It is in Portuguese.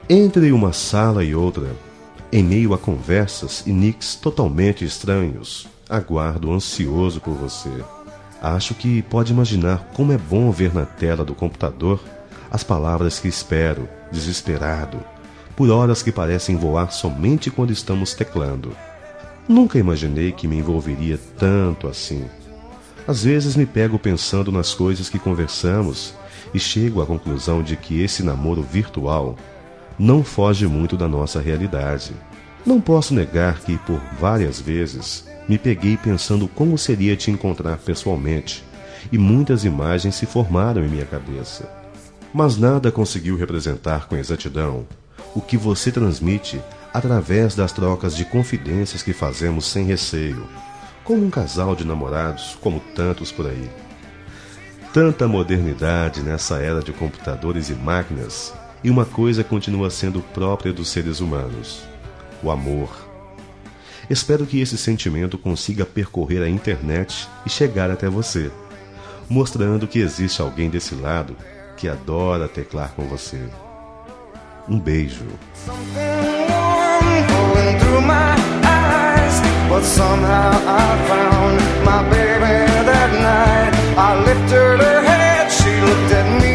Entre uma sala e outra, em meio a conversas e nicks totalmente estranhos, aguardo ansioso por você. Acho que pode imaginar como é bom ver na tela do computador as palavras que espero, desesperado, por horas que parecem voar somente quando estamos teclando. Nunca imaginei que me envolveria tanto assim. Às vezes me pego pensando nas coisas que conversamos e chego à conclusão de que esse namoro virtual não foge muito da nossa realidade. Não posso negar que, por várias vezes, me peguei pensando como seria te encontrar pessoalmente, e muitas imagens se formaram em minha cabeça. Mas nada conseguiu representar com exatidão o que você transmite através das trocas de confidências que fazemos sem receio, como um casal de namorados, como tantos por aí. Tanta modernidade nessa era de computadores e máquinas, e uma coisa continua sendo própria dos seres humanos: o amor. Espero que esse sentimento consiga percorrer a internet e chegar até você, mostrando que existe alguém desse lado que adora teclar com você. Um beijo. But somehow I found my baby that night. I lifted her head, she looked at me.